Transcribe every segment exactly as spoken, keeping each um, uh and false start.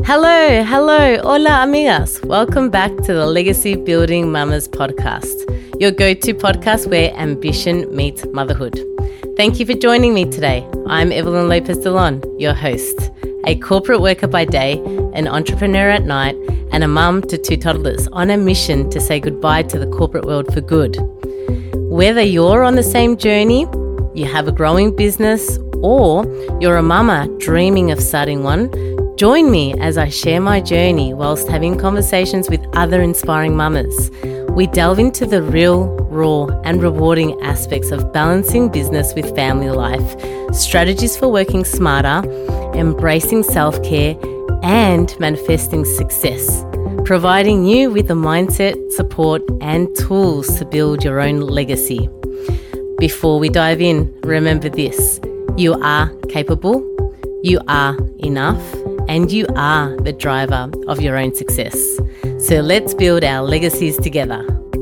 Hello, hello, hola amigas. Welcome back to the Legacy Building Mamas podcast, your go-to podcast where ambition meets motherhood. Thank you for joining me today. I'm Evelyn Lopez Delon, your host, a corporate worker by day, an entrepreneur at night, and a mum to two toddlers on a mission to say goodbye to the corporate world for good. Whether you're on the same journey, you have a growing business, or you're a mama dreaming of starting one, join me as I share my journey whilst having conversations with other inspiring mamas. We delve into the real, raw and rewarding aspects of balancing business with family life, strategies for working smarter, embracing self-care and manifesting success, providing you with the mindset, support and tools to build your own legacy. Before we dive in, remember this: you are capable, you are enough, and you are the driver of your own success. So let's build our legacies together.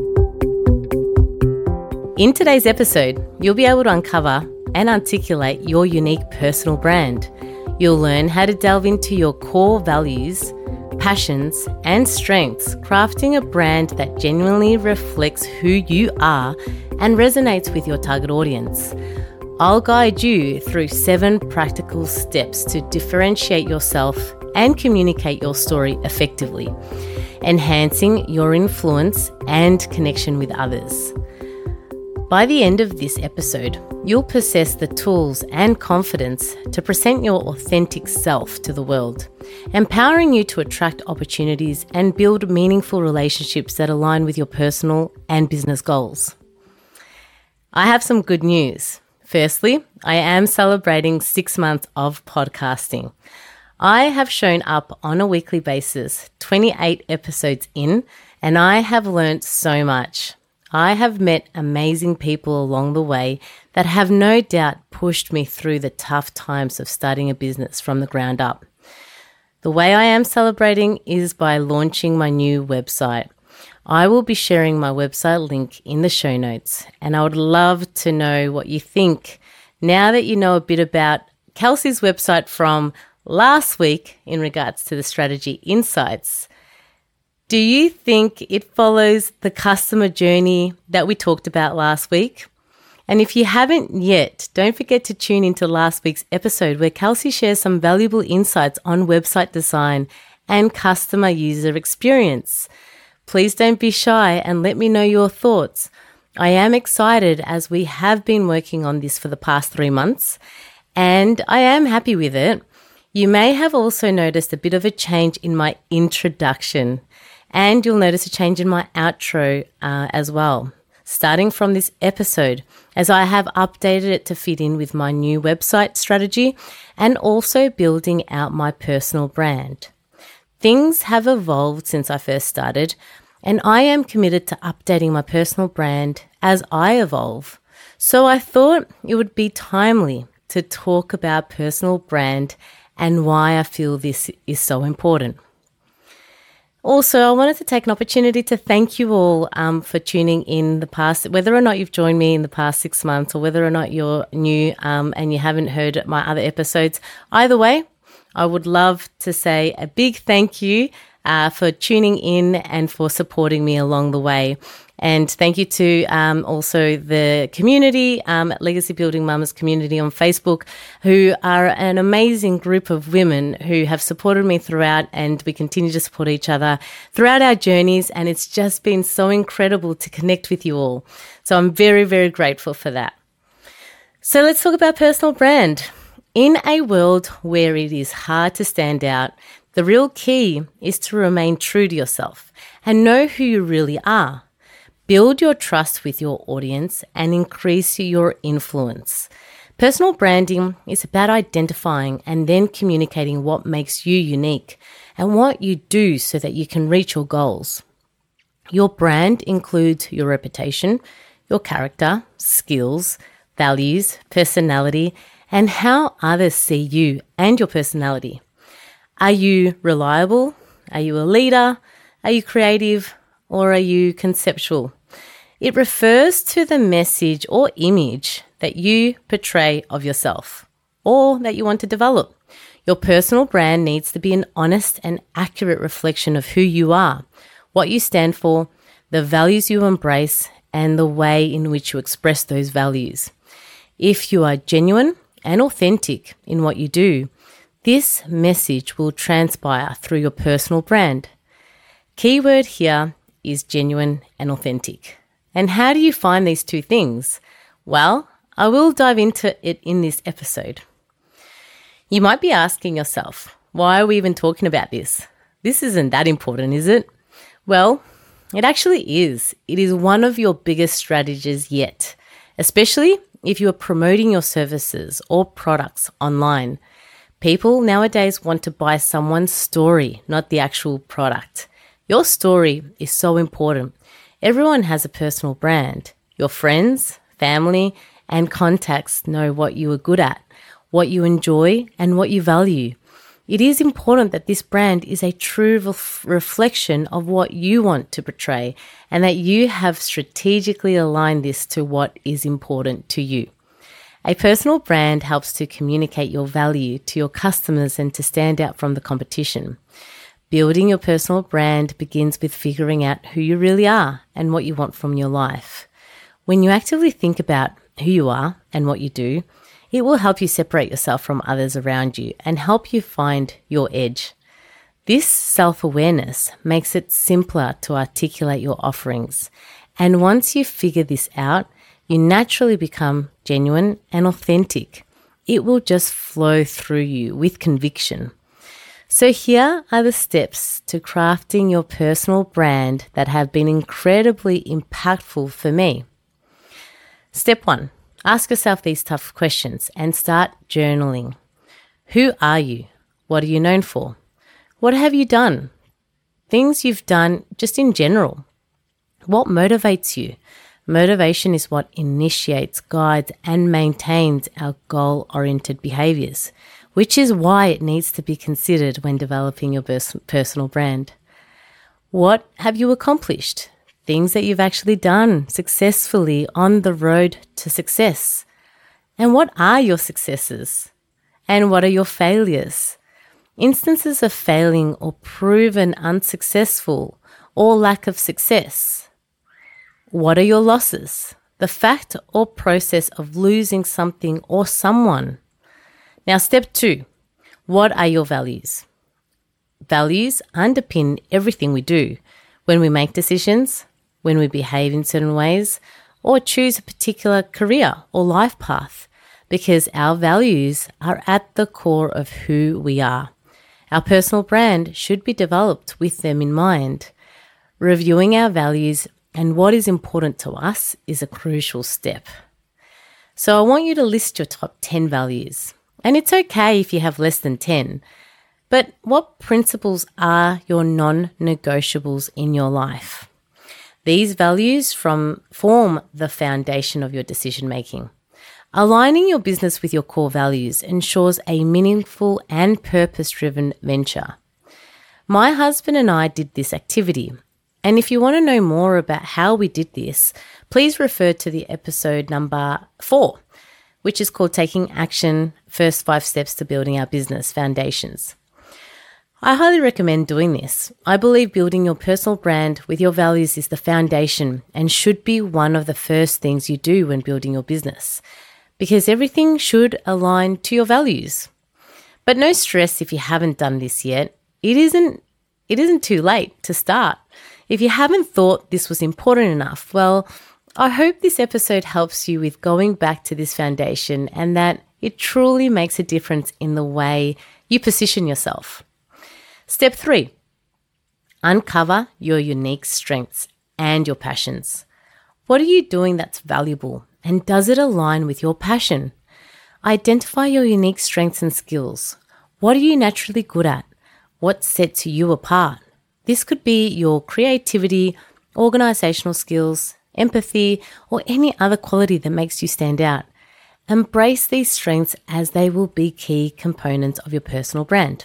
In today's episode, you'll be able to uncover and articulate your unique personal brand. You'll learn how to delve into your core values, passions, and strengths, crafting a brand that genuinely reflects who you are and resonates with your target audience. I'll guide you through seven practical steps to differentiate yourself and communicate your story effectively, enhancing your influence and connection with others. By the end of this episode, you'll possess the tools and confidence to present your authentic self to the world, empowering you to attract opportunities and build meaningful relationships that align with your personal and business goals. I have some good news. Firstly, I am celebrating six months of podcasting. I have shown up on a weekly basis, twenty-eight episodes in, and I have learnt so much. I have met amazing people along the way that have no doubt pushed me through the tough times of starting a business from the ground up. The way I am celebrating is by launching my new website. I will be sharing my website link in the show notes, and I would love to know what you think now that you know a bit about Kelsey's website from last week in regards to the strategy insights. Do you think it follows the customer journey that we talked about last week? And if you haven't yet, don't forget to tune into last week's episode where Kelsey shares some valuable insights on website design and customer user experience. Please don't be shy and let me know your thoughts. I am excited as we have been working on this for the past three months and I am happy with it. You may have also noticed a bit of a change in my introduction and you'll notice a change in my outro uh, as well, starting from this episode, as I have updated it to fit in with my new website strategy and also building out my personal brand. Things have evolved since I first started, and I am committed to updating my personal brand as I evolve. So I thought it would be timely to talk about personal brand and why I feel this is so important. Also, I wanted to take an opportunity to thank you all um, for tuning in the past, whether or not you've joined me in the past six months or whether or not you're new um, and you haven't heard my other episodes. Either way, I would love to say a big thank you uh, for tuning in and for supporting me along the way. And thank you to um, also the community, um, Legacy Building Mamas community on Facebook, who are an amazing group of women who have supported me throughout, and we continue to support each other throughout our journeys. And it's just been so incredible to connect with you all. So I'm very, very grateful for that. So let's talk about personal brand. In a world where it is hard to stand out, the real key is to remain true to yourself and know who you really are. Build your trust with your audience and increase your influence. Personal branding is about identifying and then communicating what makes you unique and what you do so that you can reach your goals. Your brand includes your reputation, your character, skills, values, personality, and how others see you and your personality. Are you reliable? Are you a leader? Are you creative? Or are you conceptual? It refers to the message or image that you portray of yourself or that you want to develop. Your personal brand needs to be an honest and accurate reflection of who you are, what you stand for, the values you embrace, and the way in which you express those values. If you are genuine and authentic in what you do, this message will transpire through your personal brand. Keyword here is genuine and authentic. And how do you find these two things? Well, I will dive into it in this episode. You might be asking yourself, why are we even talking about this? This isn't that important, is it? Well, it actually is. It is one of your biggest strategies yet, especially if you are promoting your services or products online. People nowadays want to buy someone's story, not the actual product. Your story is so important. Everyone has a personal brand. Your friends, family, and contacts know what you are good at, what you enjoy, and what you value. It is important that this brand is a true ref- reflection of what you want to portray and that you have strategically aligned this to what is important to you. A personal brand helps to communicate your value to your customers and to stand out from the competition. Building your personal brand begins with figuring out who you really are and what you want from your life. When you actively think about who you are and what you do, it will help you separate yourself from others around you and help you find your edge. This self-awareness makes it simpler to articulate your offerings. And once you figure this out, you naturally become genuine and authentic. It will just flow through you with conviction. So here are the steps to crafting your personal brand that have been incredibly impactful for me. Step one. Ask yourself these tough questions and start journaling. Who are you? What are you known for? What have you done? Things you've done just in general. What motivates you? Motivation is what initiates, guides, and maintains our goal-oriented behaviors, which is why it needs to be considered when developing your pers- personal brand. What have you accomplished? Things that you've actually done successfully on the road to success. And what are your successes? And what are your failures? Instances of failing or proven unsuccessful or lack of success. What are your losses? The fact or process of losing something or someone. Now, step two, what are your values? Values underpin everything we do. When we make decisions, when we behave in certain ways, or choose a particular career or life path, because our values are at the core of who we are. Our personal brand should be developed with them in mind. Reviewing our values and what is important to us is a crucial step. So I want you to list your top ten values. And it's okay if you have less than ten. But what principles are your non-negotiables in your life? These values from, form the foundation of your decision-making. Aligning your business with your core values ensures a meaningful and purpose-driven venture. My husband and I did this activity. And if you want to know more about how we did this, please refer to the episode number four, which is called Taking Action, First Five Steps to Building Our Business Foundations. I highly recommend doing this. I believe building your personal brand with your values is the foundation and should be one of the first things you do when building your business, because everything should align to your values. But no stress if you haven't done this yet. It isn't, it isn't too late to start. If you haven't thought this was important enough, well, I hope this episode helps you with going back to this foundation and that it truly makes a difference in the way you position yourself. Step three, uncover your unique strengths and your passions. What are you doing that's valuable, and does it align with your passion? Identify your unique strengths and skills. What are you naturally good at? What sets you apart? This could be your creativity, organizational skills, empathy, or any other quality that makes you stand out. Embrace these strengths as they will be key components of your personal brand.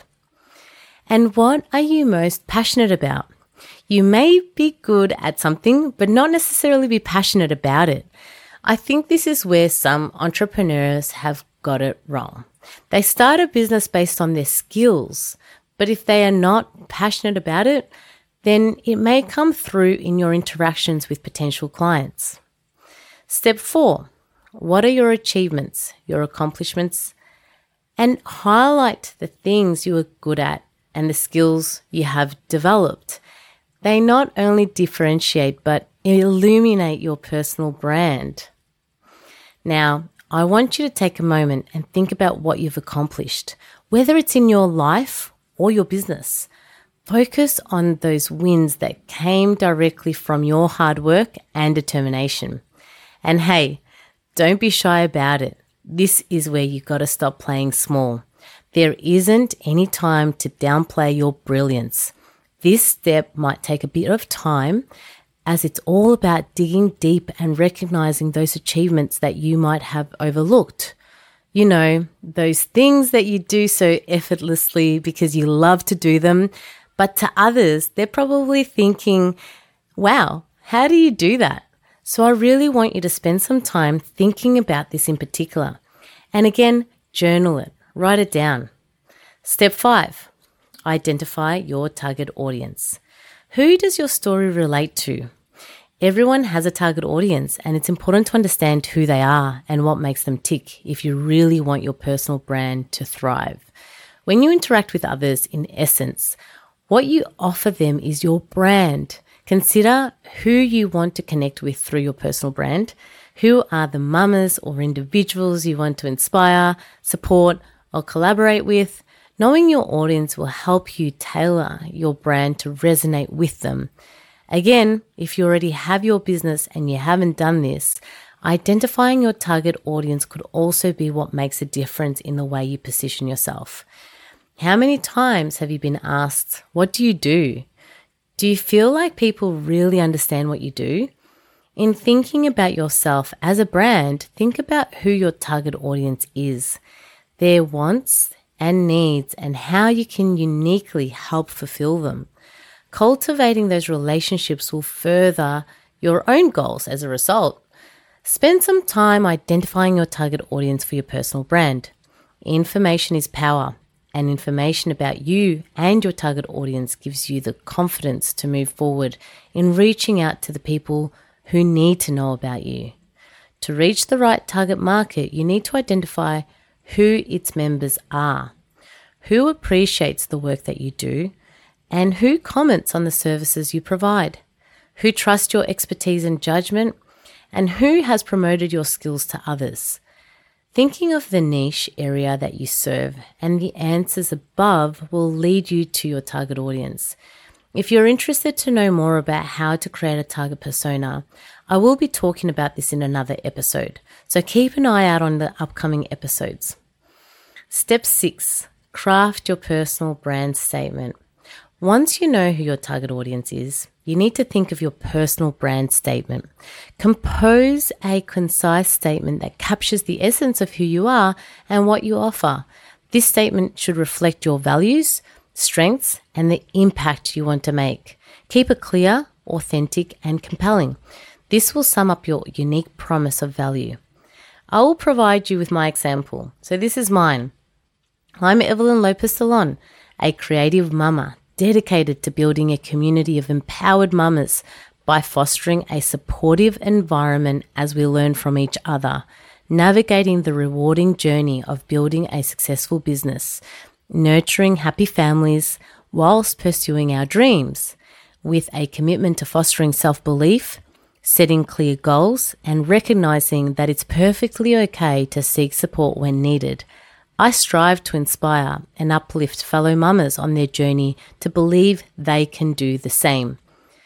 And what are you most passionate about? You may be good at something, but not necessarily be passionate about it. I think this is where some entrepreneurs have got it wrong. They start a business based on their skills, but if they are not passionate about it, then it may come through in your interactions with potential clients. Step four, what are your achievements, your accomplishments, and highlight the things you are good at and the skills you have developed. They not only differentiate, but illuminate your personal brand. Now, I want you to take a moment and think about what you've accomplished, whether it's in your life or your business. Focus on those wins that came directly from your hard work and determination. And hey, don't be shy about it. This is where you got to stop playing small. There isn't any time to downplay your brilliance. This step might take a bit of time, as it's all about digging deep and recognizing those achievements that you might have overlooked. You know, those things that you do so effortlessly because you love to do them, but to others, they're probably thinking, wow, how do you do that? So I really want you to spend some time thinking about this in particular. And again, journal it, write it down. Step five, identify your target audience. Who does your story relate to? Everyone has a target audience, and it's important to understand who they are and what makes them tick if you really want your personal brand to thrive. When you interact with others, in essence, what you offer them is your brand. Consider who you want to connect with through your personal brand. Who are the mamas or individuals you want to inspire, support, or collaborate with? Knowing your audience will help you tailor your brand to resonate with them. Again, if you already have your business and you haven't done this, identifying your target audience could also be what makes a difference in the way you position yourself. How many times have you been asked, what do you do? Do you feel like people really understand what you do? In thinking about yourself as a brand, think about who your target audience is, their wants and needs, and how you can uniquely help fulfill them. Cultivating those relationships will further your own goals as a result. Spend some time identifying your target audience for your personal brand. Information is power, and information about you and your target audience gives you the confidence to move forward in reaching out to the people who need to know about you. To reach the right target market, you need to identify who its members are, who appreciates the work that you do, and who comments on the services you provide, who trusts your expertise and judgment, and who has promoted your skills to others. Thinking of the niche area that you serve and the answers above will lead you to your target audience. If you're interested to know more about how to create a target persona, I will be talking about this in another episode, so keep an eye out on the upcoming episodes. Step six, craft your personal brand statement. Once you know who your target audience is, you need to think of your personal brand statement. Compose a concise statement that captures the essence of who you are and what you offer. This statement should reflect your values, strengths, and the impact you want to make. Keep it clear, authentic, and compelling. This will sum up your unique promise of value. I will provide you with my example. So this is mine. I'm Evelyn Lopez-Salon, a creative mama dedicated to building a community of empowered mamas by fostering a supportive environment as we learn from each other, navigating the rewarding journey of building a successful business, nurturing happy families whilst pursuing our dreams, with a commitment to fostering self-belief, setting clear goals, and recognizing that it's perfectly okay to seek support when needed. I strive to inspire and uplift fellow mamas on their journey to believe they can do the same.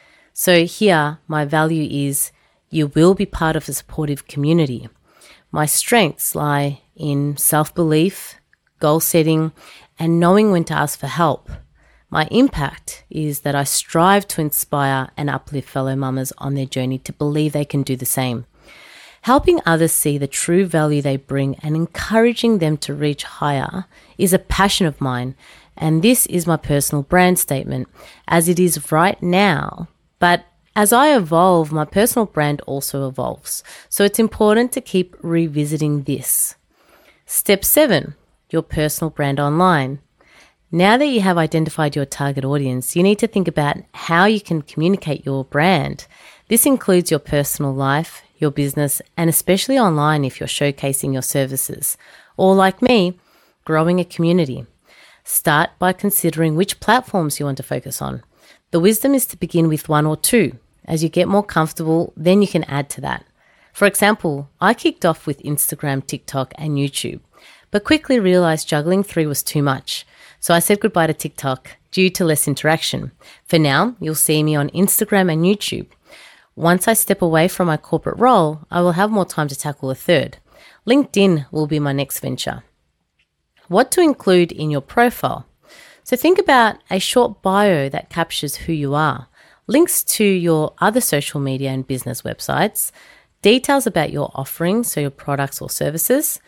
So here, my value is you will be part of a supportive community. My strengths lie in self-belief, goal setting, and knowing when to ask for help. My impact is that I strive to inspire and uplift fellow mamas on their journey to believe they can do the same. Helping others see the true value they bring and encouraging them to reach higher is a passion of mine, and this is my personal brand statement as it is right now. But as I evolve, my personal brand also evolves, so it's important to keep revisiting this. Step seven, your personal brand online. Now that you have identified your target audience, you need to think about how you can communicate your brand. This includes your personal life, your business, and especially online if you're showcasing your services. Or like me, growing a community. Start by considering which platforms you want to focus on. The wisdom is to begin with one or two. As you get more comfortable, then you can add to that. For example, I kicked off with Instagram, TikTok, and YouTube, but quickly realized juggling three was too much. So I said goodbye to TikTok due to less interaction. For now, you'll see me on Instagram and YouTube. Once I step away from my corporate role, I will have more time to tackle a third. LinkedIn will be my next venture. What to include in your profile? So think about a short bio that captures who you are, links to your other social media and business websites, details about your offerings, so your products or services,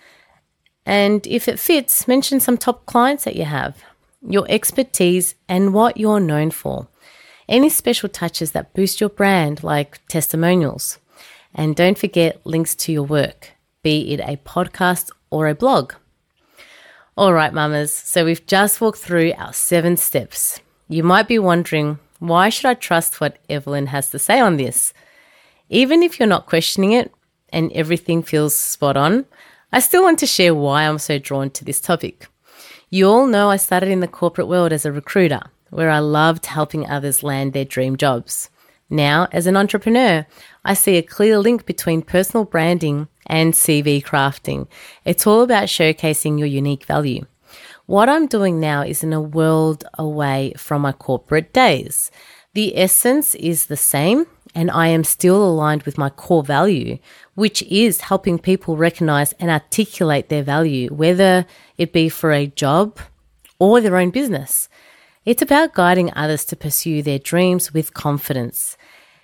and if it fits, mention some top clients that you have, your expertise and what you're known for. Any special touches that boost your brand, like testimonials. And don't forget links to your work, be it a podcast or a blog. All right, mamas, so we've just walked through our seven steps. You might be wondering, why should I trust what Evelyn has to say on this? Even if you're not questioning it and everything feels spot on, I still want to share why I'm so drawn to this topic. You all know I started in the corporate world as a recruiter, where I loved helping others land their dream jobs. Now, as an entrepreneur, I see a clear link between personal branding and C V crafting. It's all about showcasing your unique value. What I'm doing now is in a world away from my corporate days. The essence is the same, and I am still aligned with my core value, which is helping people recognize and articulate their value, whether it be for a job or their own business. It's about guiding others to pursue their dreams with confidence.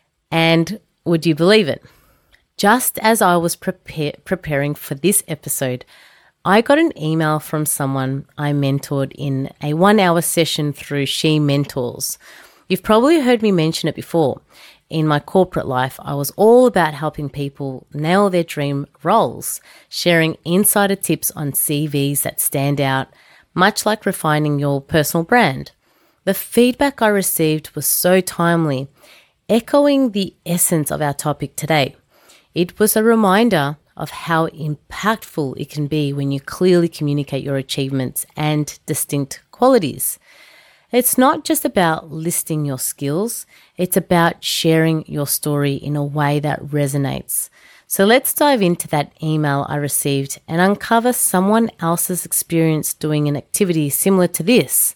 And would you believe it? Just as I was prepare- preparing for this episode, I got an email from someone I mentored in a one-hour session through She Mentors. You've probably heard me mention it before. In my corporate life, I was all about helping people nail their dream roles, sharing insider tips on C Vs that stand out, much like refining your personal brand. The feedback I received was so timely, echoing the essence of our topic today. It was a reminder of how impactful it can be when you clearly communicate your achievements and distinct qualities. It's not just about listing your skills, it's about sharing your story in a way that resonates. So let's dive into that email I received and uncover someone else's experience doing an activity similar to this.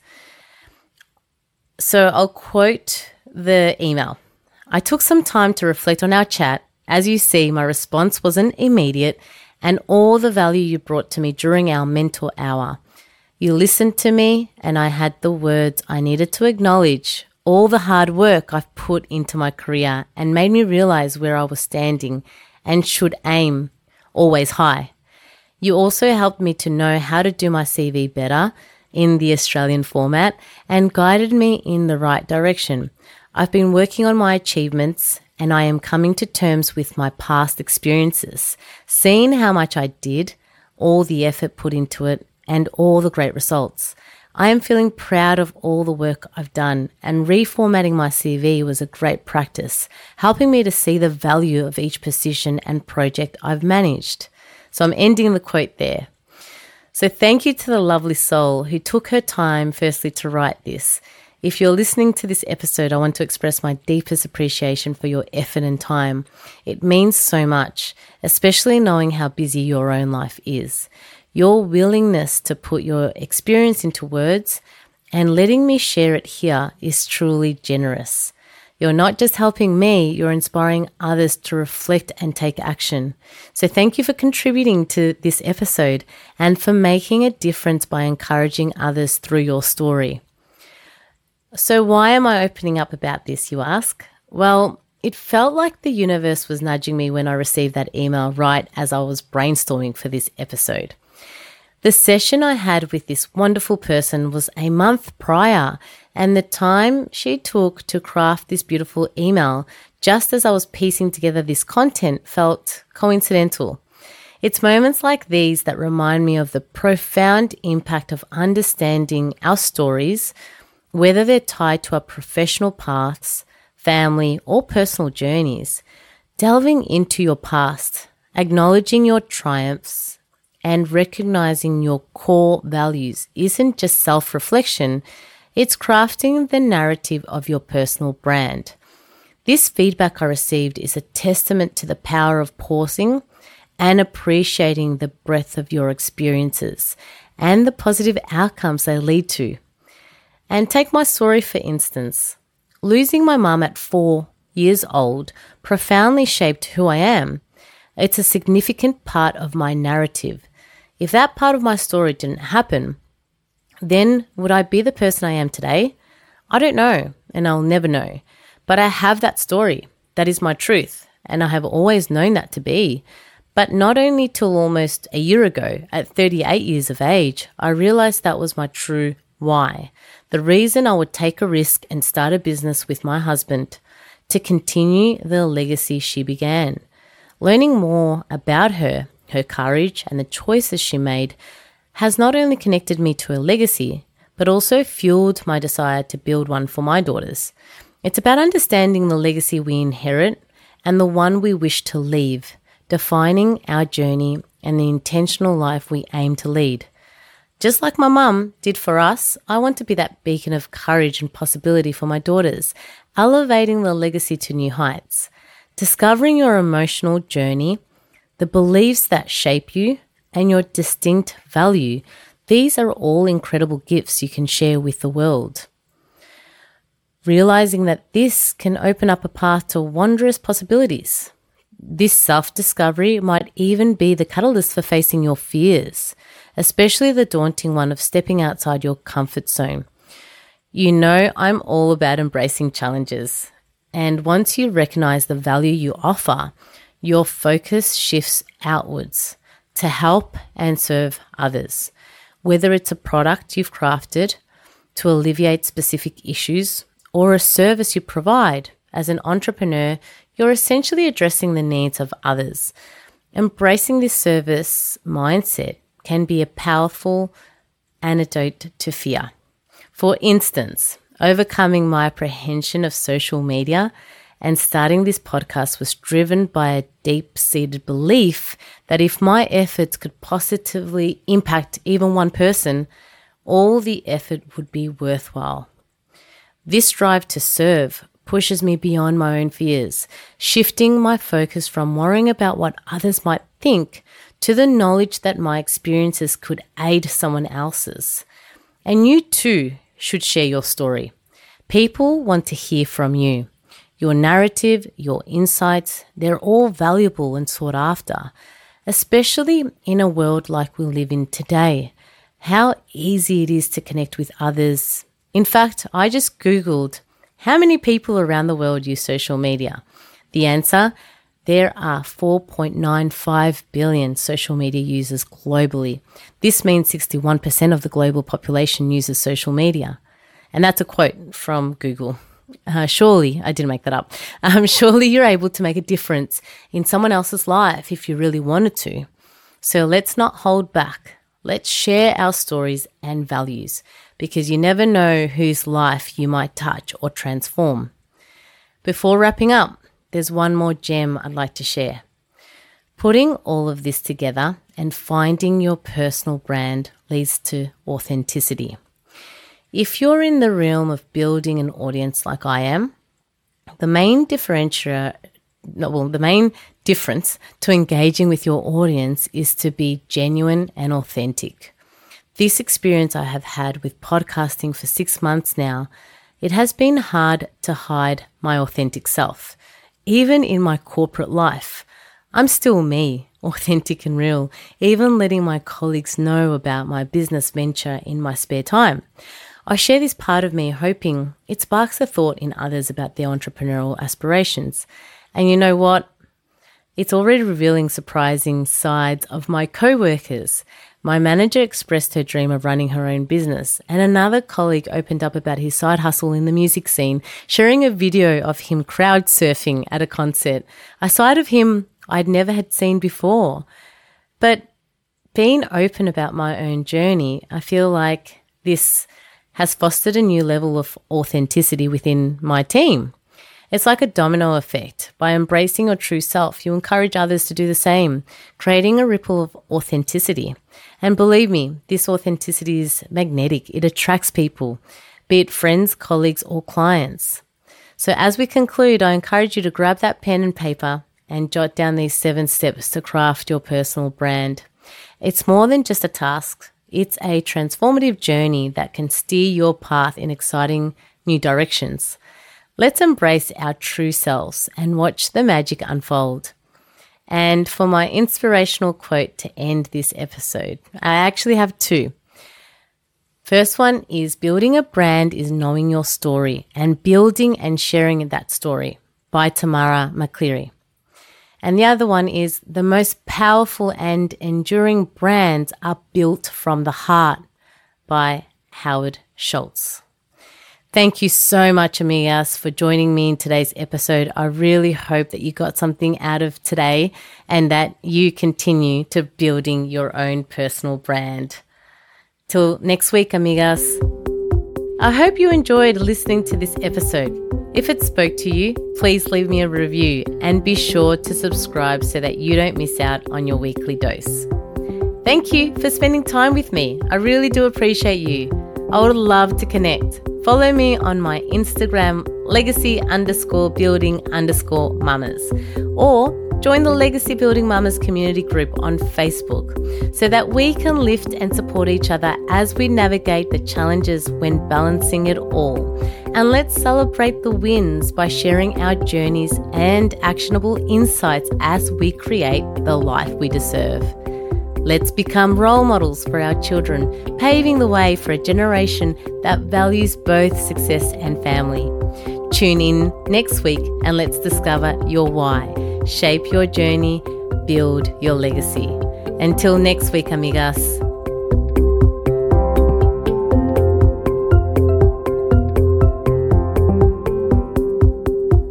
So I'll quote the email. I took some time to reflect on our chat. As you see, my response wasn't immediate and all the value you brought to me during our mentor hour. You listened to me and I had the words I needed to acknowledge all the hard work I've put into my career and made me realize where I was standing and should aim always high. You also helped me to know how to do my C V better in the Australian format and guided me in the right direction. I've been working on my achievements and I am coming to terms with my past experiences, seeing how much I did, all the effort put into it, and all the great results. I am feeling proud of all the work I've done, and reformatting my C V was a great practice, helping me to see the value of each position and project I've managed. So I'm ending the quote there. So thank you to the lovely soul who took her time firstly to write this. If you're listening to this episode, I want to express my deepest appreciation for your effort and time. It means so much, especially knowing how busy your own life is. Your willingness to put your experience into words and letting me share it here is truly generous. You're not just helping me, you're inspiring others to reflect and take action. So thank you for contributing to this episode and for making a difference by encouraging others through your story. So why am I opening up about this, you ask? Well, it felt like the universe was nudging me when I received that email right as I was brainstorming for this episode. The session I had with this wonderful person was a month prior, and the time she took to craft this beautiful email just as I was piecing together this content felt coincidental. It's moments like these that remind me of the profound impact of understanding our stories, whether they're tied to our professional paths, family, or personal journeys. Delving into your past, acknowledging your triumphs, and recognizing your core values isn't just self-reflection, it's crafting the narrative of your personal brand. This feedback I received is a testament to the power of pausing and appreciating the breadth of your experiences and the positive outcomes they lead to. And take my story for instance. Losing my mum at four years old profoundly shaped who I am. It's a significant part of my narrative. If that part of my story didn't happen, then would I be the person I am today? I don't know, and I'll never know. But I have that story. That is my truth, and I have always known that to be. But not only till almost a year ago, at thirty-eight years of age, I realized that was my true why. The reason I would take a risk and start a business with my husband to continue the legacy she began. Learning more about her, her courage, and the choices she made has not only connected me to her legacy, but also fueled my desire to build one for my daughters. It's about understanding the legacy we inherit and the one we wish to leave, defining our journey and the intentional life we aim to lead. Just like my mum did for us, I want to be that beacon of courage and possibility for my daughters, elevating the legacy to new heights. Discovering your emotional journey, the beliefs that shape you, and your distinct value, these are all incredible gifts you can share with the world. Realizing that this can open up a path to wondrous possibilities. This self-discovery might even be the catalyst for facing your fears, especially the daunting one of stepping outside your comfort zone. You know I'm all about embracing challenges, and once you recognize the value you offer, your focus shifts outwards to help and serve others, whether it's a product you've crafted to alleviate specific issues or a service you provide. As an entrepreneur, you're essentially addressing the needs of others. Embracing this service mindset can be a powerful antidote to fear. For instance, overcoming my apprehension of social media and starting this podcast was driven by a deep-seated belief that if my efforts could positively impact even one person, all the effort would be worthwhile. This drive to serve pushes me beyond my own fears, shifting my focus from worrying about what others might think to the knowledge that my experiences could aid someone else's. And you too should share your story. People want to hear from you. Your narrative, your insights, they're all valuable and sought after, especially in a world like we live in today. How easy it is to connect with others. In fact, I just Googled how many people around the world use social media. The answer, there are four point nine five billion social media users globally. This means sixty-one percent of the global population uses social media. And that's a quote from Google. Uh, surely, I didn't make that up. Um, surely you're able to make a difference in someone else's life if you really wanted to. So let's not hold back. Let's share our stories and values, because you never know whose life you might touch or transform. Before wrapping up, there's one more gem I'd like to share. Putting all of this together and finding your personal brand leads to authenticity. If you're in the realm of building an audience like I am, the main differentiator, no, well, the main difference to engaging with your audience is to be genuine and authentic. This experience I have had with podcasting for six months now, it has been hard to hide my authentic self. Even in my corporate life, I'm still me, authentic and real, even letting my colleagues know about my business venture in my spare time. I share this part of me hoping it sparks a thought in others about their entrepreneurial aspirations. And you know what? It's already revealing surprising sides of my co-workers. My manager expressed her dream of running her own business, and another colleague opened up about his side hustle in the music scene, sharing a video of him crowd surfing at a concert, a side of him I'd never had seen before. But being open about my own journey, I feel like this has fostered a new level of authenticity within my team. It's like a domino effect. By embracing your true self, you encourage others to do the same, creating a ripple of authenticity. And believe me, this authenticity is magnetic. It attracts people, be it friends, colleagues, or clients. So as we conclude, I encourage you to grab that pen and paper and jot down these seven steps to craft your personal brand. It's more than just a task. It's a transformative journey that can steer your path in exciting new directions. Let's embrace our true selves and watch the magic unfold. And for my inspirational quote to end this episode, I actually have two. First one is, building a brand is knowing your story and building and sharing that story, by Tamara McCleary. And the other one is, the most powerful and enduring brands are built from the heart, by Howard Schultz. Thank you so much, amigas, for joining me in today's episode. I really hope that you got something out of today and that you continue to building your own personal brand. Till next week, amigas. I hope you enjoyed listening to this episode. If it spoke to you, please leave me a review and be sure to subscribe so that you don't miss out on your weekly dose. Thank you for spending time with me. I really do appreciate you. I would love to connect. Follow me on my Instagram, legacy underscore building underscore mamas, or join the Legacy Building Mamas community group on Facebook so that we can lift and support each other as we navigate the challenges when balancing it all. And let's celebrate the wins by sharing our journeys and actionable insights as we create the life we deserve. Let's become role models for our children, paving the way for a generation that values both success and family. Tune in next week and let's discover your why. Shape your journey, build your legacy. Until next week, amigas.